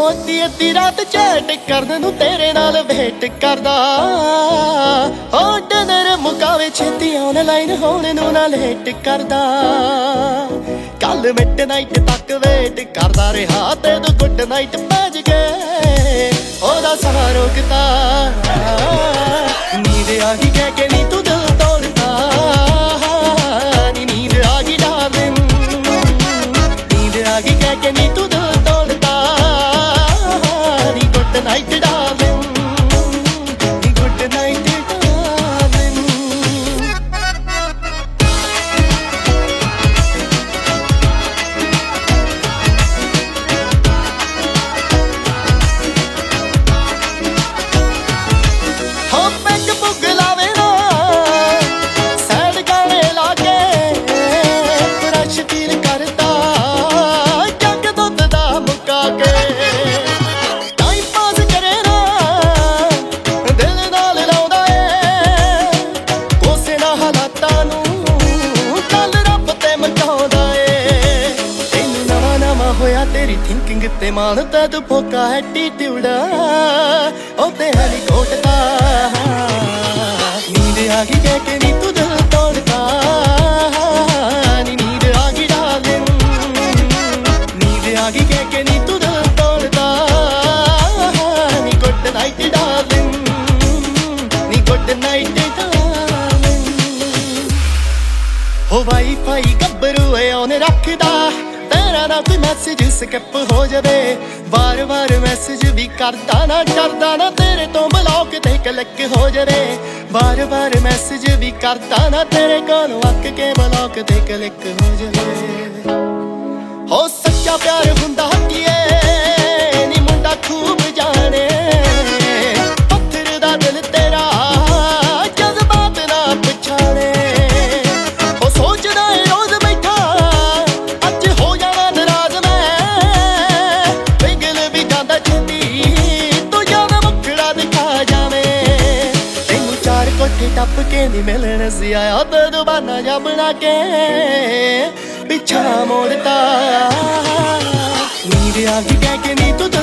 ਅੱਧੀ ਅੱਧੀ ਰਾਤ ਚੈਟ ਕਰਨ ਨੂੰ ਤੇਰੇ ਨਾਲ ਵੇਟ ਕਰਦਾ। ਹੋ ਡਿਨਰ ਮੁਕਾਵੇ ਛੇਤੀ ਆਨਲਾਈਨ ਹੋਣ ਨੂੰ ਨਾ ਲੇਟ ਕਰਦਾ। ਕੱਲ ਮਿਡਨਾਈਟ ਤੱਕ ਵੇਟ ਕਰਦਾ ਰਿਹਾ ਤੇ ਤੂੰ ਗੁੱਡ ਨਾਈਟ ਭੱਜ ਗਏ। ਉਹਦਾ ਸਾਹ ਰੋਕਤਾ ਨੀਂਦ ਆ ਗਈ ਕਹਿ ਕੇ ਨੀ ਤੂੰ ਦਿਲ ਤੋੜਦਾ। ਨੀ ਨੀਂਦ ਆ ਗਈ ਡਾਰਲਿੰਗ, ਨੀਂਦ ਆ ਗਈ ਕਹਿ ਕੇ ਨੀ ਤੂੰ ਦਿਲ ਤੋੜਦਾ। ਨੀ ਗੁੱਡ ਨਾਈਟ ਡਾਰਲਿੰਗ, ਨੀ ਗੁੱਡ ਨਾਈਟ ਡਾਰਲਿੰਗ। ਹੋ ਪੈਗ ਪੁੱਗ ਲਾਵੇ ਨਾ ਸੈਡ ਗਾਣੇ ਲਾ ਕੇ ਫਰੈਸ਼ ਫੀਲ ਕਰਦਾ। ਜੱਗ ਦੁੱਧ ਦਾ ਮੁਕਾ ਕੇ ਟਾਈਮ ਪਾਸ ਕਰੇ ਨਾ ਦਿਲ ਨਾਲ ਲਾਉਂਦਾ ਏ। ਕੋਸੇ ਨਾ ਹਾਲਾਤਾਂ ਨੂੰ ਕੱਲ ਰੱਬ ਤੇ ਮਚਾਉਂਦਾ ਏ। ਤੈਨੂੰ ਨਵਾਂ ਨਵਾਂ ਹੋਇਆ ਤੇਰੀ ਥਿੰਕਿੰਗ ਤੇ ਮਾਣ ਤੇ ਤੂੰ ਫੋਕਾ ਐਟੀਟਿਊਡ ਉਹ ਤੇ ਹੈਲੀਕਾਪਟਰ ਨੀਂਦ ਆ ਗਈ ਕਹਿ ਕੇ ਨੀ ਤੂੰ ਦਿਲ ਤੋੜਦਾ। ਨੀ ਨੀਂਦ ਆ ਗਈ ਡਾਰਲਿੰਗ, ਨੀਂਦ ਆ ਗਈ ਕਹਿ ਕੇ ਨੀ ਤੂੰ ਦਿਲ ਤੋੜਦਾ। ਨੀ ਗੁੱਡ ਨਾਈਟ ਡਾਰਲਿੰਗ, ਨੀ ਗੁੱਡ ਨਾਈਟ ਡਾਰਲਿੰਗ। ਹੋ ਵਾਈਫਾਈ ਗੱਭਰੂ ਏ ਉਹਨੇ ਰੱਖਦਾ ਤੇਰਾ ਨਾ ਕੋਈ ਮੈਸੇਜ ਸਕਿਪ ਹੋ ਜਾਵੇ। ਵਾਰ ਵਾਰ ਮੈਸੇਜ ਵੀ ਕਰਦਾ ਨਾ ਡਰਦਾ ਨਾ ਤੇਰੇ ਤੋਂ ਬਲੌਕ ਤੇ ਕਲਿੱਕ ਹੋ ਜਾਵੇ। ਵਾਰ ਵਾਰ ਮੈਸੇਜ ਵੀ ਕਰਦਾ ਨਾ ਤੇਰੇ ਕੋਲੋਂ ਅੱਕ ਕੇ ਬਲੌਕ ਤੇ ਕਲਿੱਕ ਹੋ ਜਾਵੇ। ਹੋ ਸੱਚਾ ਪਿਆਰ ਹੁੰਦਾ ਕੀ ਏ ਨੀ ਮੁੰਡਾ ਖੂਬ ਜਾਣੇ। ਪੱਥਰ ਦਾ ਦਿਲ ਤੇਰਾ ਜਜ਼ਬਾਤ ਨਾ ਪਛਾਣੇ। ਉਹ ਸੋਚਦਾ ਏ ਰੋਜ਼ ਬੈਠਾ ਅੱਜ ਹੋ ਜਾਣਾ ਨਾਰਾਜ਼ ਮੈਂ। ਪਿਘਲ ਵੀ ਜਾਂਦਾ ਛੇਤੀ ਤੂੰ ਜਾਣਾ ਮੁਖੜਾ ਦਿਖਾ ਜਾਵੇਂ। ਤੈਨੂੰ ਚਾਰ ਕੋਠੇ ਟੱਪ ਕੇ ਨੀ ਮਿਲਣ ਸੀ ਆਇਆ ਤੇ ਦੁਬਾਨਾ ਜਾ ਬਣਾ ਕੇ ਪਿੱਛਾ ਮੋੜਤਾ। ਨੀਂਦ ਆ ਗਈ ਕਹਿ ਕੇ ਨੀ ਤੂੰ